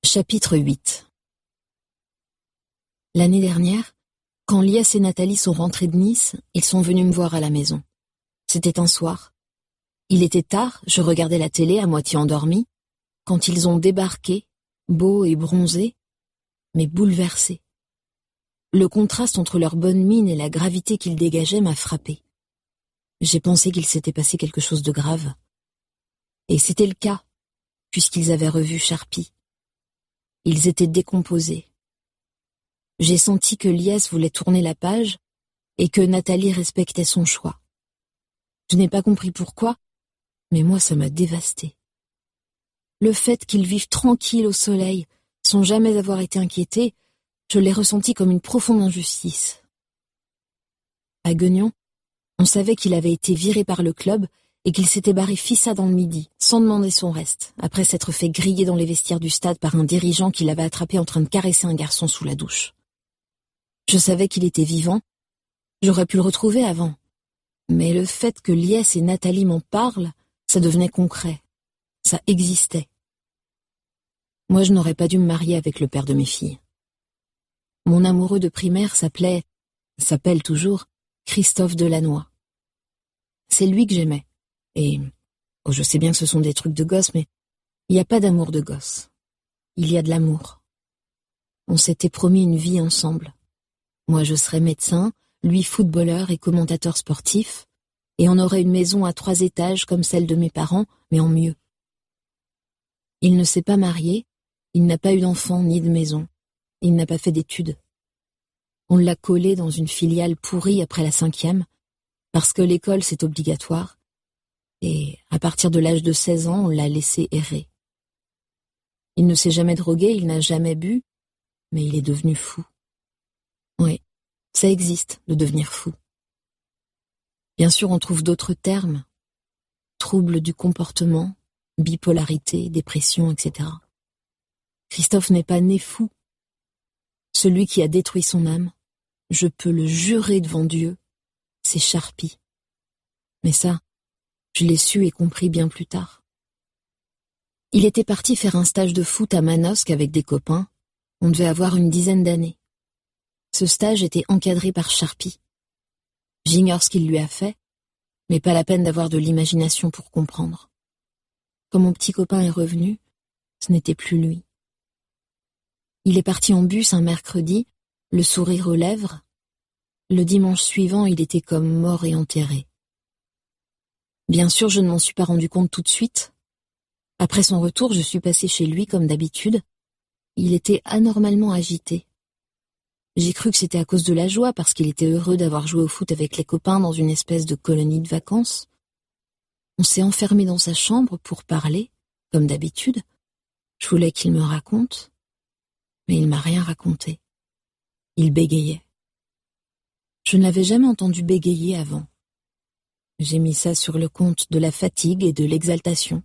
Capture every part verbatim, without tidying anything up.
Chapitre huit. L'année dernière, quand Lies et Nathalie sont rentrés de Nice, ils sont venus me voir à la maison. C'était un soir. Il était tard, je regardais la télé à moitié endormie, quand ils ont débarqué, beaux et bronzés, mais bouleversés. Le contraste entre leur bonne mine et la gravité qu'ils dégageaient m'a frappé. J'ai pensé qu'il s'était passé quelque chose de grave. Et c'était le cas, puisqu'ils avaient revu Charpie. Ils étaient décomposés. J'ai senti que Lies voulait tourner la page et que Nathalie respectait son choix. Je n'ai pas compris pourquoi, mais moi ça m'a dévasté. Le fait qu'ils vivent tranquilles au soleil, sans jamais avoir été inquiétés, je l'ai ressenti comme une profonde injustice. À Guignon, on savait qu'il avait été viré par le club et qu'il s'était barré fissa dans le midi, sans demander son reste, après s'être fait griller dans les vestiaires du stade par un dirigeant qui l'avait attrapé en train de caresser un garçon sous la douche. Je savais qu'il était vivant, j'aurais pu le retrouver avant, mais le fait que Lies et Nathalie m'en parlent, ça devenait concret, ça existait. Moi je n'aurais pas dû me marier avec le père de mes filles. Mon amoureux de primaire s'appelait, s'appelle toujours, Christophe Delannoy. C'est lui que j'aimais. Et, oh, je sais bien que ce sont des trucs de gosse, mais il n'y a pas d'amour de gosse. Il y a de l'amour. On s'était promis une vie ensemble. Moi, je serais médecin, lui footballeur et commentateur sportif, et on aurait une maison à trois étages comme celle de mes parents, mais en mieux. Il ne s'est pas marié, il n'a pas eu d'enfant ni de maison, il n'a pas fait d'études. On l'a collé dans une filiale pourrie après la cinquième, parce que l'école c'est obligatoire, et à partir de l'âge de seize ans, on l'a laissé errer. Il ne s'est jamais drogué, il n'a jamais bu, mais il est devenu fou. Oui, ça existe, de devenir fou. Bien sûr, on trouve d'autres termes, troubles du comportement, bipolarité, dépression, et cetera. Christophe n'est pas né fou. Celui qui a détruit son âme, je peux le jurer devant Dieu, c'est Charpie. Mais ça, je l'ai su et compris bien plus tard. Il était parti faire un stage de foot à Manosque avec des copains. On devait avoir une dizaine d'années. Ce stage était encadré par Charpie. J'ignore ce qu'il lui a fait, mais pas la peine d'avoir de l'imagination pour comprendre. Quand mon petit copain est revenu, ce n'était plus lui. Il est parti en bus un mercredi, le sourire aux lèvres. Le dimanche suivant, il était comme mort et enterré. Bien sûr, je ne m'en suis pas rendu compte tout de suite. Après son retour, je suis passée chez lui comme d'habitude. Il était anormalement agité. J'ai cru que c'était à cause de la joie, parce qu'il était heureux d'avoir joué au foot avec les copains dans une espèce de colonie de vacances. On s'est enfermé dans sa chambre pour parler, comme d'habitude. Je voulais qu'il me raconte, mais il m'a rien raconté. Il bégayait. Je ne l'avais jamais entendu bégayer avant. J'ai mis ça sur le compte de la fatigue et de l'exaltation.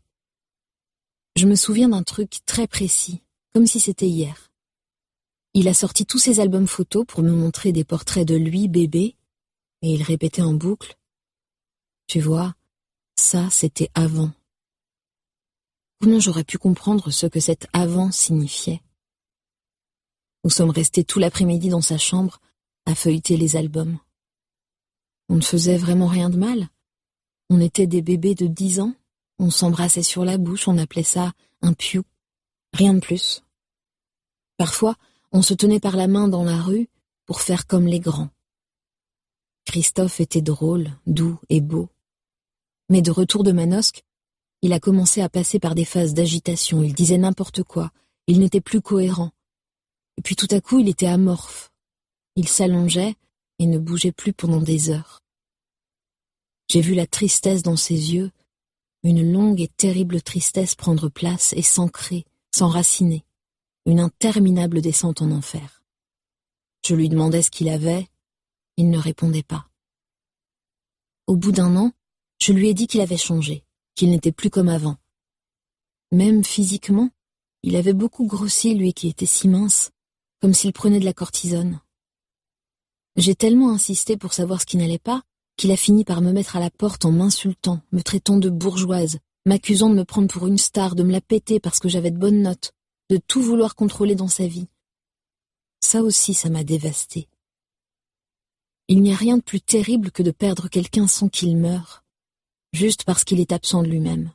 Je me souviens d'un truc très précis, comme si c'était hier. Il a sorti tous ses albums photos pour me montrer des portraits de lui, bébé, et il répétait en boucle. Tu vois, ça c'était avant. Comment j'aurais pu comprendre ce que cet avant signifiait? Nous sommes restés tout l'après-midi dans sa chambre à feuilleter les albums. On ne faisait vraiment rien de mal. On était des bébés de dix ans, on s'embrassait sur la bouche, on appelait ça un piou. Rien de plus. Parfois, on se tenait par la main dans la rue pour faire comme les grands. Christophe était drôle, doux et beau. Mais de retour de Manosque, il a commencé à passer par des phases d'agitation, il disait n'importe quoi, il n'était plus cohérent. Et puis tout à coup, il était amorphe. Il s'allongeait et ne bougeait plus pendant des heures. J'ai vu la tristesse dans ses yeux, une longue et terrible tristesse prendre place et s'ancrer, s'enraciner, une interminable descente en enfer. Je lui demandais ce qu'il avait, il ne répondait pas. Au bout d'un an, je lui ai dit qu'il avait changé, qu'il n'était plus comme avant. Même physiquement, il avait beaucoup grossi, lui qui était si mince, comme s'il prenait de la cortisone. J'ai tellement insisté pour savoir ce qui n'allait pas, qu'il a fini par me mettre à la porte en m'insultant, me traitant de bourgeoise, m'accusant de me prendre pour une star, de me la péter parce que j'avais de bonnes notes, de tout vouloir contrôler dans sa vie. Ça aussi, ça m'a dévastée. Il n'y a rien de plus terrible que de perdre quelqu'un sans qu'il meure, juste parce qu'il est absent de lui-même.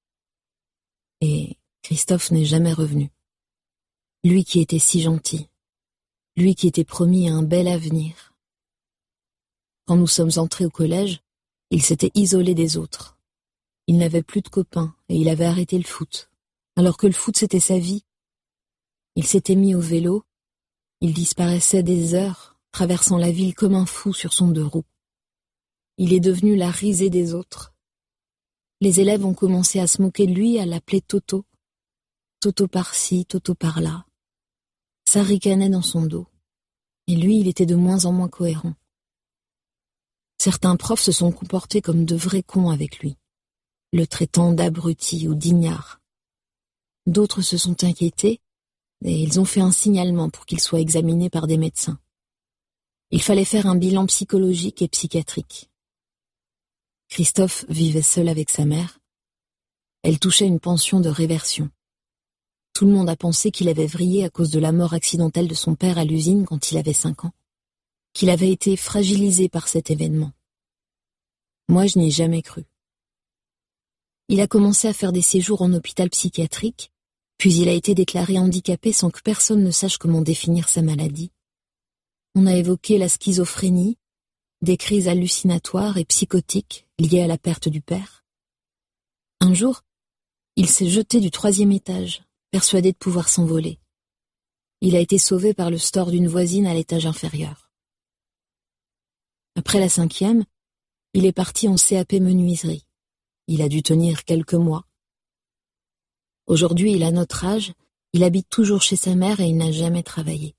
Et Christophe n'est jamais revenu. Lui qui était si gentil, lui qui était promis un bel avenir. Quand nous sommes entrés au collège, il s'était isolé des autres. Il n'avait plus de copains et il avait arrêté le foot. Alors que le foot c'était sa vie. Il s'était mis au vélo, il disparaissait des heures, traversant la ville comme un fou sur son deux roues. Il est devenu la risée des autres. Les élèves ont commencé à se moquer de lui, à l'appeler Toto. Toto par-ci, Toto par-là. Ça ricanait dans son dos. Et lui, il était de moins en moins cohérent. Certains profs se sont comportés comme de vrais cons avec lui, le traitant d'abruti ou d'ignare. D'autres se sont inquiétés et ils ont fait un signalement pour qu'il soit examiné par des médecins. Il fallait faire un bilan psychologique et psychiatrique. Christophe vivait seul avec sa mère. Elle touchait une pension de réversion. Tout le monde a pensé qu'il avait vrillé à cause de la mort accidentelle de son père à l'usine quand il avait cinq ans, qu'il avait été fragilisé par cet événement. Moi, je n'y ai jamais cru. Il a commencé à faire des séjours en hôpital psychiatrique, puis il a été déclaré handicapé sans que personne ne sache comment définir sa maladie. On a évoqué la schizophrénie, des crises hallucinatoires et psychotiques liées à la perte du père. Un jour, il s'est jeté du troisième étage, persuadé de pouvoir s'envoler. Il a été sauvé par le store d'une voisine à l'étage inférieur. Après la cinquième, il est parti en C A P menuiserie. Il a dû tenir quelques mois. Aujourd'hui, il a notre âge, il habite toujours chez sa mère et il n'a jamais travaillé.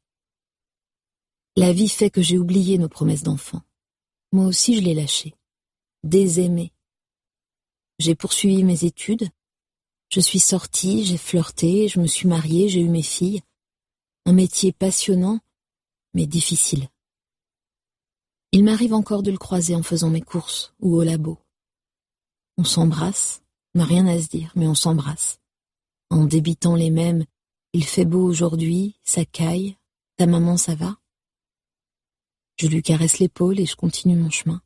La vie fait que j'ai oublié nos promesses d'enfant. Moi aussi, je l'ai lâché. Désaimé. J'ai poursuivi mes études. Je suis sortie, j'ai flirté, je me suis mariée, j'ai eu mes filles. Un métier passionnant, mais difficile. Il m'arrive encore de le croiser en faisant mes courses ou au labo. On s'embrasse, on n'a rien à se dire, mais on s'embrasse. En débitant les mêmes « il fait beau aujourd'hui, ça caille, ta maman ça va ?» Je lui caresse l'épaule et je continue mon chemin.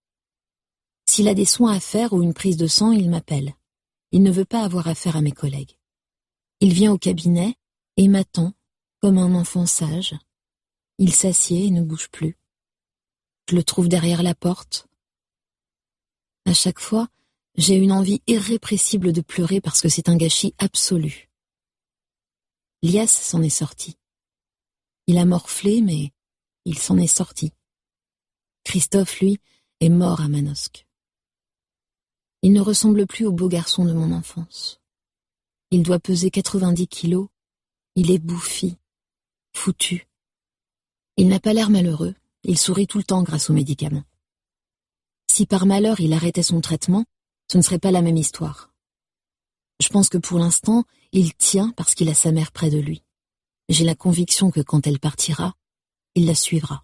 S'il a des soins à faire ou une prise de sang, il m'appelle. Il ne veut pas avoir affaire à mes collègues. Il vient au cabinet et m'attend, comme un enfant sage. Il s'assied et ne bouge plus. Je le trouve derrière la porte. À chaque fois, j'ai une envie irrépressible de pleurer parce que c'est un gâchis absolu. Lias s'en est sorti. Il a morflé, mais il s'en est sorti. Christophe, lui, est mort à Manosque. Il ne ressemble plus au beau garçon de mon enfance. Il doit peser quatre-vingt-dix kilos. Il est bouffi, foutu. Il n'a pas l'air malheureux. Il sourit tout le temps grâce aux médicaments. Si par malheur il arrêtait son traitement, ce ne serait pas la même histoire. Je pense que pour l'instant, il tient parce qu'il a sa mère près de lui. J'ai la conviction que quand elle partira, il la suivra.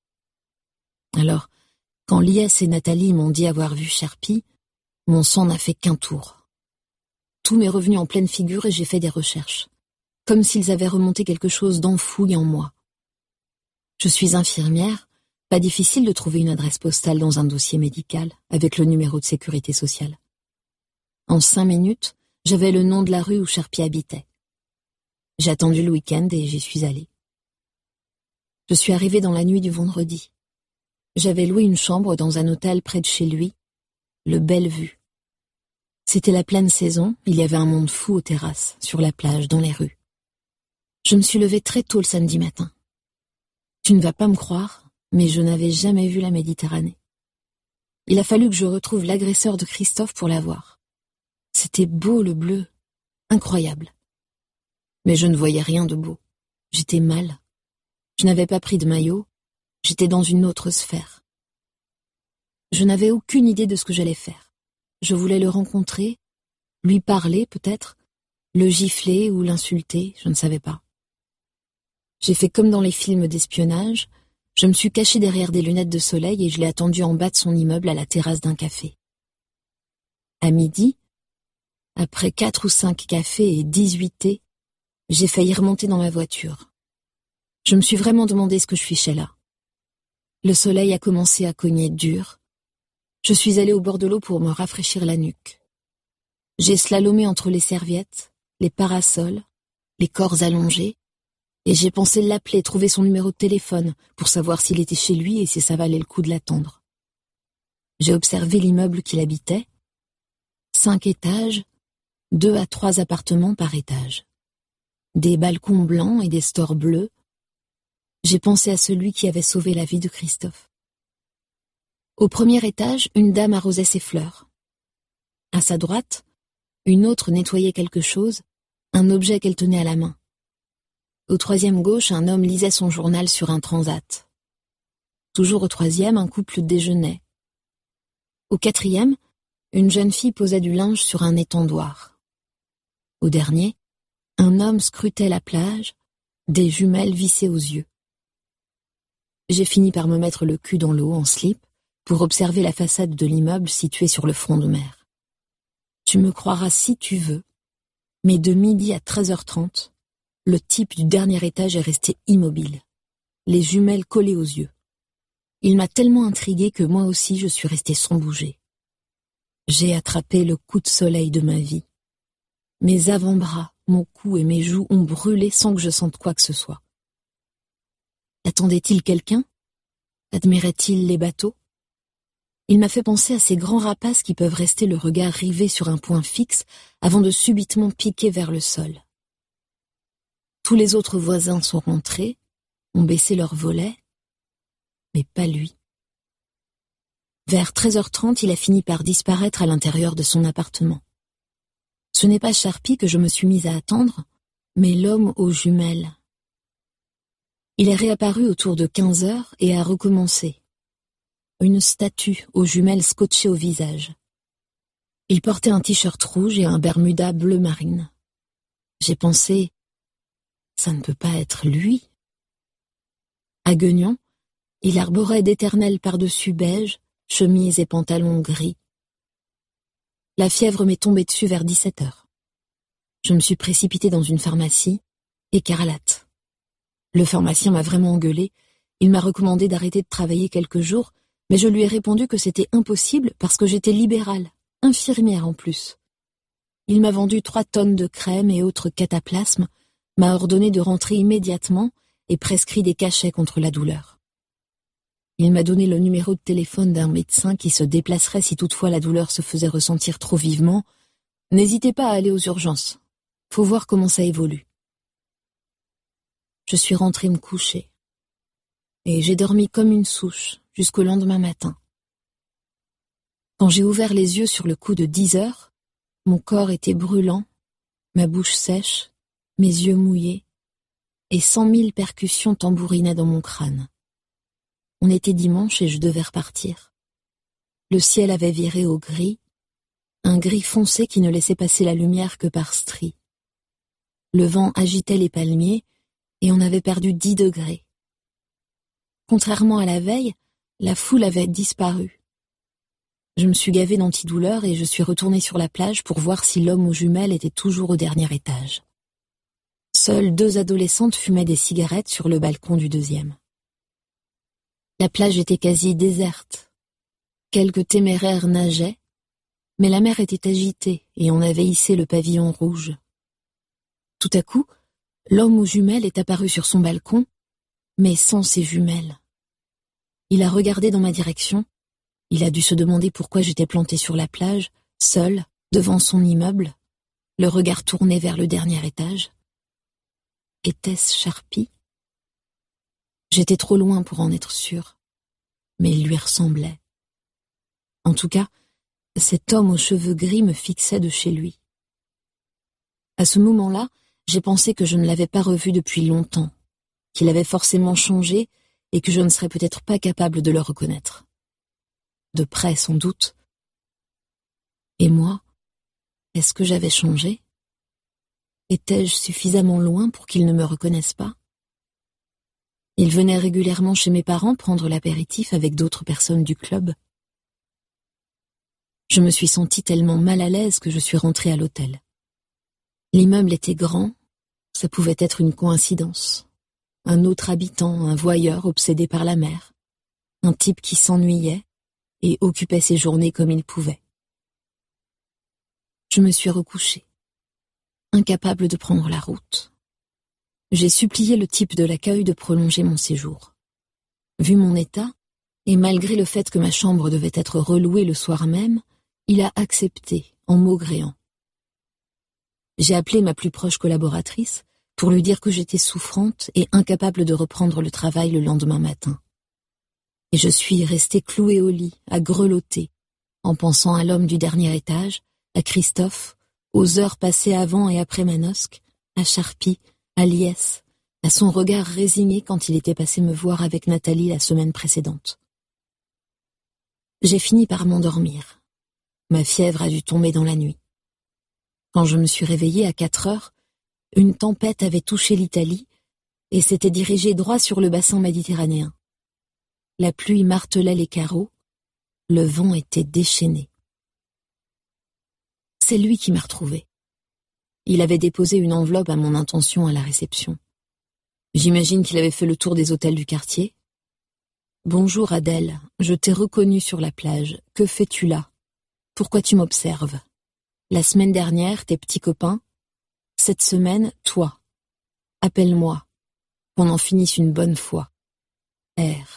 Alors, quand Lias et Nathalie m'ont dit avoir vu Sherpy, mon sang n'a fait qu'un tour. Tout m'est revenu en pleine figure et j'ai fait des recherches, comme s'ils avaient remonté quelque chose d'enfoui en moi. Je suis infirmière, pas difficile de trouver une adresse postale dans un dossier médical avec le numéro de sécurité sociale. En cinq minutes, j'avais le nom de la rue où Sherpy habitait. J'ai attendu le week-end et j'y suis allée. Je suis arrivée dans la nuit du vendredi. J'avais loué une chambre dans un hôtel près de chez lui, le Bellevue. C'était la pleine saison, il y avait un monde fou aux terrasses, sur la plage, dans les rues. Je me suis levée très tôt le samedi matin. Tu ne vas pas me croire, mais je n'avais jamais vu la Méditerranée. Il a fallu que je retrouve l'agresseur de Christophe pour la voir. C'était beau le bleu, incroyable. Mais je ne voyais rien de beau. J'étais mal. Je n'avais pas pris de maillot, j'étais dans une autre sphère. Je n'avais aucune idée de ce que j'allais faire. Je voulais le rencontrer, lui parler peut-être, le gifler ou l'insulter, je ne savais pas. J'ai fait comme dans les films d'espionnage, je me suis cachée derrière des lunettes de soleil et je l'ai attendu en bas de son immeuble à la terrasse d'un café. À midi, après quatre ou cinq cafés et dix-huit thés, J'ai failli remonter dans ma voiture. Je me suis vraiment demandé ce que je fichais là. Le soleil a commencé à cogner dur. Je suis allée au bord de l'eau pour me rafraîchir la nuque. J'ai slalomé entre les serviettes, les parasols, les corps allongés, et j'ai pensé l'appeler, trouver son numéro de téléphone pour savoir s'il était chez lui et si ça valait le coup de l'attendre. J'ai observé l'immeuble qu'il habitait. Cinq étages, deux à trois appartements par étage. Des balcons blancs et des stores bleus. J'ai pensé à celui qui avait sauvé la vie de Christophe. Au premier étage, une dame arrosait ses fleurs. À sa droite, une autre nettoyait quelque chose, un objet qu'elle tenait à la main. Au troisième gauche, un homme lisait son journal sur un transat. Toujours au troisième, un couple déjeunait. Au quatrième, une jeune fille posait du linge sur un étendoir. Au dernier, un homme scrutait la plage, des jumelles vissées aux yeux. J'ai fini par me mettre le cul dans l'eau en slip pour observer la façade de l'immeuble situé sur le front de mer. Tu me croiras si tu veux, mais de midi à treize heures trente, le type du dernier étage est resté immobile, les jumelles collées aux yeux. Il m'a tellement intriguée que moi aussi je suis restée sans bouger. J'ai attrapé le coup de soleil de ma vie. Mes avant-bras, mon cou et mes joues ont brûlé sans que je sente quoi que ce soit. Attendait-il quelqu'un? Admirait-il les bateaux? Il m'a fait penser à ces grands rapaces qui peuvent rester le regard rivé sur un point fixe avant de subitement piquer vers le sol. Tous les autres voisins sont rentrés, ont baissé leurs volets, mais pas lui. Vers treize heures trente, il a fini par disparaître à l'intérieur de son appartement. Ce n'est pas Sharpie que je me suis mise à attendre, mais l'homme aux jumelles. Il est réapparu autour de quinze heures et a recommencé. Une statue aux jumelles scotchées au visage. Il portait un t-shirt rouge et un bermuda bleu marine. J'ai pensé, ça ne peut pas être lui. À Guignon, il arborait d'éternels par-dessus beige, chemise et pantalon gris. La fièvre m'est tombée dessus vers dix-sept heures. Je me suis précipitée dans une pharmacie, écarlate. Le pharmacien m'a vraiment engueulée. Il m'a recommandé d'arrêter de travailler quelques jours, mais je lui ai répondu que c'était impossible parce que j'étais libérale, infirmière en plus. Il m'a vendu trois tonnes de crème et autres cataplasmes, m'a ordonné de rentrer immédiatement et prescrit des cachets contre la douleur. Il m'a donné le numéro de téléphone d'un médecin qui se déplacerait si toutefois la douleur se faisait ressentir trop vivement. N'hésitez pas à aller aux urgences. Faut voir comment ça évolue. Je suis rentrée me coucher. Et j'ai dormi comme une souche jusqu'au lendemain matin. Quand j'ai ouvert les yeux sur le coup de dix heures, mon corps était brûlant, ma bouche sèche, mes yeux mouillés, et cent mille percussions tambourinaient dans mon crâne. On était dimanche et je devais repartir. Le ciel avait viré au gris, un gris foncé qui ne laissait passer la lumière que par stries. Le vent agitait les palmiers et on avait perdu dix degrés. Contrairement à la veille, la foule avait disparu. Je me suis gavée d'antidouleurs et je suis retournée sur la plage pour voir si l'homme aux jumelles était toujours au dernier étage. Seules deux adolescentes fumaient des cigarettes sur le balcon du deuxième. La plage était quasi déserte. Quelques téméraires nageaient, mais la mer était agitée et on avait hissé le pavillon rouge. Tout à coup, l'homme aux jumelles est apparu sur son balcon, mais sans ses jumelles. Il a regardé dans ma direction, il a dû se demander pourquoi j'étais plantée sur la plage, seule, devant son immeuble, le regard tourné vers le dernier étage. Était-ce Sharpie? J'étais trop loin pour en être sûre, mais il lui ressemblait. En tout cas, cet homme aux cheveux gris me fixait de chez lui. À ce moment-là, j'ai pensé que je ne l'avais pas revu depuis longtemps, qu'il avait forcément changé et que je ne serais peut-être pas capable de le reconnaître. De près, sans doute. Et moi, est-ce que j'avais changé? Étais-je suffisamment loin pour qu'il ne me reconnaisse pas? Il venait régulièrement chez mes parents prendre l'apéritif avec d'autres personnes du club. Je me suis sentie tellement mal à l'aise que je suis rentrée à l'hôtel. L'immeuble était grand, Ça pouvait être une coïncidence. Un autre habitant, un voyeur obsédé par la mer. Un type qui s'ennuyait et occupait ses journées comme il pouvait. Je me suis recouchée, incapable de prendre la route. J'ai supplié le type de l'accueil de prolonger mon séjour. Vu mon état, et malgré le fait que ma chambre devait être relouée le soir même, il a accepté, en maugréant. J'ai appelé ma plus proche collaboratrice pour lui dire que j'étais souffrante et incapable de reprendre le travail le lendemain matin. Et je suis restée clouée au lit, à grelotter, en pensant à l'homme du dernier étage, à Christophe, aux heures passées avant et après Manosque, à Charpie, à Liès, à son regard résigné quand il était passé me voir avec Nathalie la semaine précédente. J'ai fini par m'endormir. Ma fièvre a dû tomber dans la nuit. Quand je me suis réveillée à quatre heures, une tempête avait touché l'Italie et s'était dirigée droit sur le bassin méditerranéen. La pluie martelait les carreaux, le vent était déchaîné. C'est lui qui m'a retrouvée. Il avait déposé une enveloppe à mon intention à la réception. J'imagine qu'il avait fait le tour des hôtels du quartier. « Bonjour Adèle, je t'ai reconnue sur la plage. Que fais-tu là? Pourquoi tu m'observes? La semaine dernière, tes petits copains. Cette semaine, toi. Appelle-moi. Qu'on en finisse une bonne fois. R. »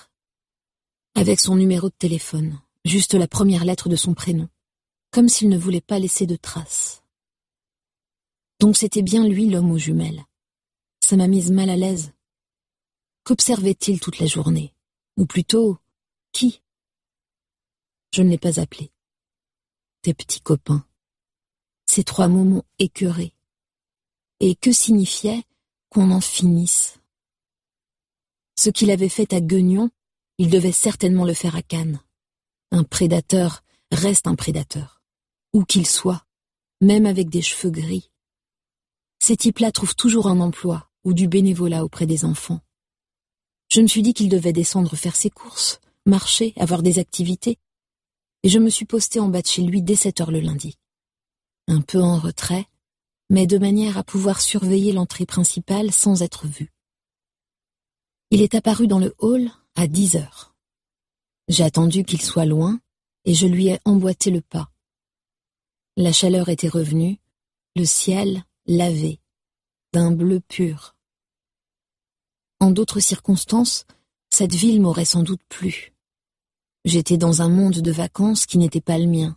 Avec son numéro de téléphone, juste la première lettre de son prénom, comme s'il ne voulait pas laisser de traces. Donc c'était bien lui l'homme aux jumelles. Ça m'a mise mal à l'aise. Qu'observait-il toute la journée? Ou plutôt, qui? Je ne l'ai pas appelé. Tes petits copains. Ces trois mots m'ont écœuré. Et que signifiait qu'on en finisse? Ce qu'il avait fait à Guignon, il devait certainement le faire à Cannes. Un prédateur reste un prédateur, où qu'il soit, même avec des cheveux gris. Ces types-là trouvent toujours un emploi ou du bénévolat auprès des enfants. Je me suis dit qu'il devait descendre faire ses courses, marcher, avoir des activités, et je me suis postée en bas de chez lui dès sept heures le lundi. Un peu en retrait, mais de manière à pouvoir surveiller l'entrée principale sans être vu. Il est apparu dans le hall à dix heures. J'ai attendu qu'il soit loin, et je lui ai emboîté le pas. La chaleur était revenue, le ciel lavé, d'un bleu pur. En d'autres circonstances, cette ville m'aurait sans doute plu. J'étais dans un monde de vacances qui n'était pas le mien.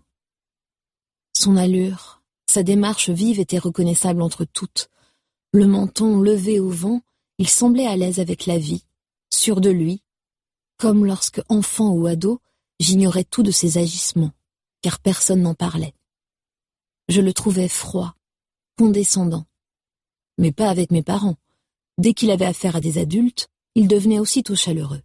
Son allure, sa démarche vive était reconnaissable entre toutes. Le menton levé au vent, il semblait à l'aise avec la vie, sûr de lui, comme lorsque, enfant ou ado, j'ignorais tout de ses agissements, car personne n'en parlait. Je le trouvais froid, condescendant. Mais pas avec mes parents. Dès qu'il avait affaire à des adultes, il devenait aussitôt chaleureux.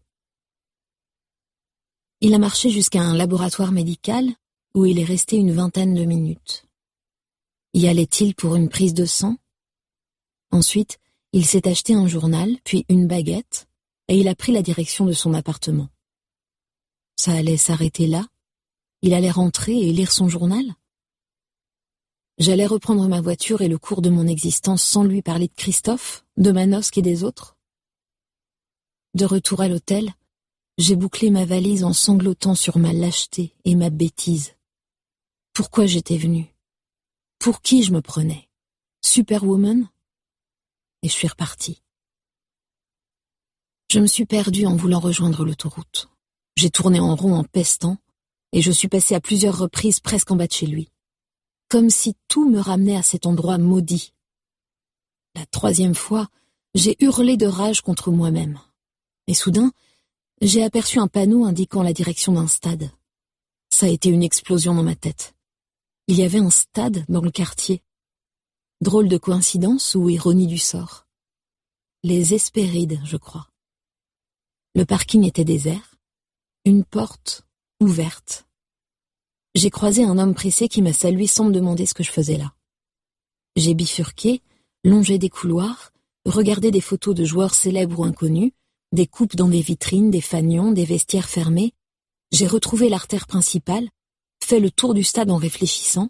Il a marché jusqu'à un laboratoire médical où il est resté une vingtaine de minutes. Y allait-il pour une prise de sang? Ensuite, il s'est acheté un journal, puis une baguette, et il a pris la direction de son appartement. Ça allait s'arrêter là? Il allait rentrer et lire son journal? J'allais reprendre ma voiture et le cours de mon existence sans lui parler de Christophe, de Manosque et des autres? De retour à l'hôtel, j'ai bouclé ma valise en sanglotant sur ma lâcheté et ma bêtise. Pourquoi j'étais venue? Pour qui je me prenais? Superwoman? Et je suis repartie. Je me suis perdue en voulant rejoindre l'autoroute. J'ai tourné en rond en pestant, et je suis passée à plusieurs reprises presque en bas de chez lui. Comme si tout me ramenait à cet endroit maudit. La troisième fois, j'ai hurlé de rage contre moi-même. Et soudain, j'ai aperçu un panneau indiquant la direction d'un stade. Ça a été une explosion dans ma tête. Il y avait un stade dans le quartier. Drôle de coïncidence ou ironie du sort. Les Hespérides, je crois. Le parking était désert, une porte ouverte. J'ai croisé un homme pressé qui m'a salué sans me demander ce que je faisais là. J'ai bifurqué, longé des couloirs, regardé des photos de joueurs célèbres ou inconnus, des coupes dans des vitrines, des fanions, des vestiaires fermés. J'ai retrouvé l'artère principale, fait le tour du stade en réfléchissant,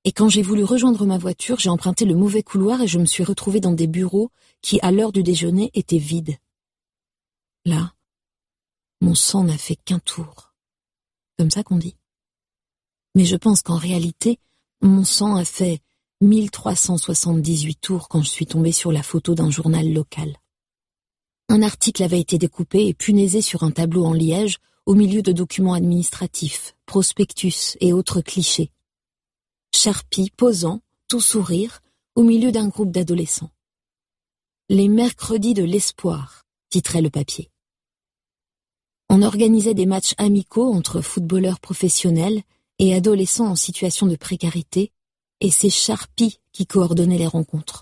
Et quand j'ai voulu rejoindre ma voiture, j'ai emprunté le mauvais couloir et je me suis retrouvée dans des bureaux qui, à l'heure du déjeuner, étaient vides. Là, mon sang n'a fait qu'un tour. Comme ça qu'on dit. Mais je pense qu'en réalité, mon sang a fait mille trois cent soixante-dix-huit tours quand je suis tombée sur la photo d'un journal local. Un article avait été découpé et punaisé sur un tableau en liège au milieu de documents administratifs, prospectus et autres clichés. Charpie, posant, tout sourire, au milieu d'un groupe d'adolescents. « Les mercredis de l'espoir », titrait le papier. On organisait des matchs amicaux entre footballeurs professionnels et adolescents en situation de précarité, et c'est Charpie qui coordonnait les rencontres.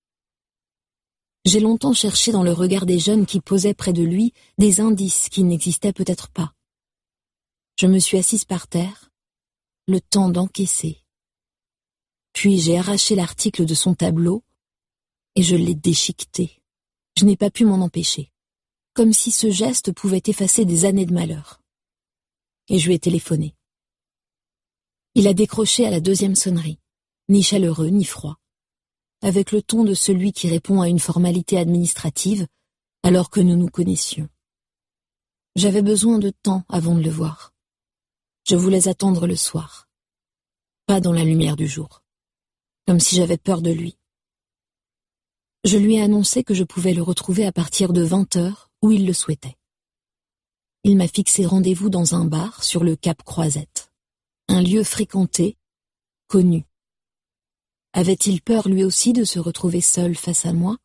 J'ai longtemps cherché dans le regard des jeunes qui posaient près de lui des indices qui n'existaient peut-être pas. Je me suis assise par terre, le temps d'encaisser. Puis j'ai arraché l'article de son tableau et je l'ai déchiqueté. Je n'ai pas pu m'en empêcher, comme si ce geste pouvait effacer des années de malheur. Et je lui ai téléphoné. Il a décroché à la deuxième sonnerie, ni chaleureux ni froid, avec le ton de celui qui répond à une formalité administrative alors que nous nous connaissions. J'avais besoin de temps avant de le voir. Je voulais attendre le soir, pas dans la lumière du jour, comme si j'avais peur de lui. Je lui ai annoncé que je pouvais le retrouver à partir de vingt heures où il le souhaitait. Il m'a fixé rendez-vous dans un bar sur le Cap Croisette, un lieu fréquenté, connu. Avait-il peur lui aussi de se retrouver seul face à moi?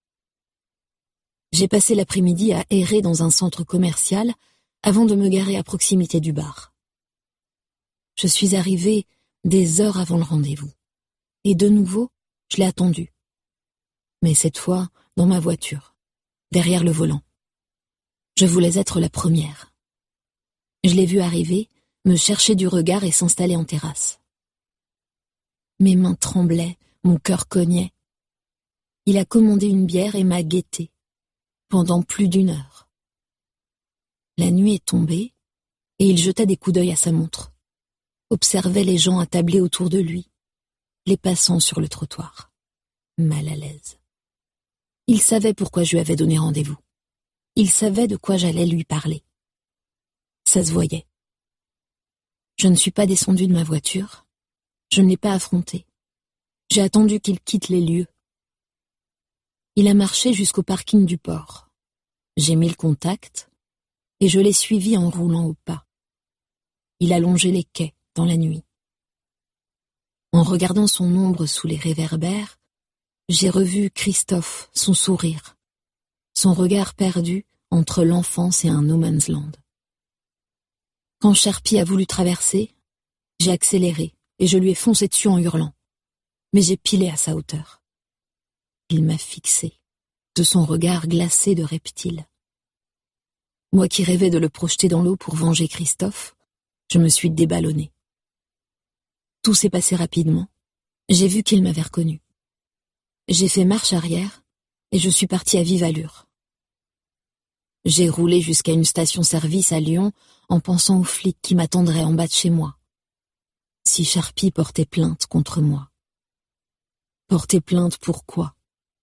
J'ai passé l'après-midi à errer dans un centre commercial avant de me garer à proximité du bar. Je suis arrivée des heures avant le rendez-vous. Et de nouveau, je l'ai attendu. Mais cette fois, dans ma voiture, derrière le volant. Je voulais être la première. Je l'ai vu arriver, me chercher du regard et s'installer en terrasse. Mes mains tremblaient, mon cœur cognait. Il a commandé une bière et m'a guetté, pendant plus d'une heure. La nuit est tombée, et il jetait des coups d'œil à sa montre, observait les gens attablés autour de lui, les passants sur le trottoir, mal à l'aise. Il savait pourquoi je lui avais donné rendez-vous. Il savait de quoi j'allais lui parler. Ça se voyait. Je ne suis pas descendue de ma voiture. Je ne l'ai pas affronté. J'ai attendu qu'il quitte les lieux. Il a marché jusqu'au parking du port. J'ai mis le contact et je l'ai suivi en roulant au pas. Il a longé les quais dans la nuit. En regardant son ombre sous les réverbères, j'ai revu Christophe, son sourire, son regard perdu entre l'enfance et un no man's land. Quand Charpie a voulu traverser, j'ai accéléré et je lui ai foncé dessus en hurlant. Mais j'ai pilé à sa hauteur. Il m'a fixé, de son regard glacé de reptile. Moi qui rêvais de le projeter dans l'eau pour venger Christophe, je me suis déballonnée. Tout s'est passé rapidement. J'ai vu qu'il m'avait reconnue. J'ai fait marche arrière et je suis partie à vive allure. J'ai roulé jusqu'à une station-service à Lyon en pensant aux flics qui m'attendraient en bas de chez moi. Si Charpie portait plainte contre moi. Porter plainte pour quoi?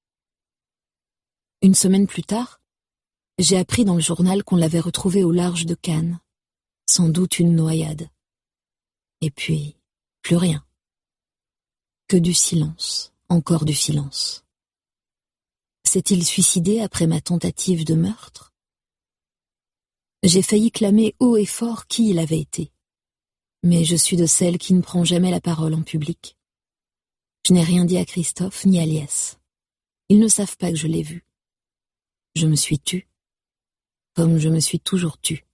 Une semaine plus tard, j'ai appris dans le journal qu'on l'avait retrouvé au large de Cannes. Sans doute une noyade. Et puis, plus rien. Que du silence, encore du silence. S'est-il suicidé après ma tentative de meurtre? J'ai failli clamer haut et fort qui il avait été. Mais je suis de celle qui ne prend jamais la parole en public. Je n'ai rien dit à Christophe ni à Liès. Ils ne savent pas que je l'ai vu. Je me suis tue, comme je me suis toujours tue.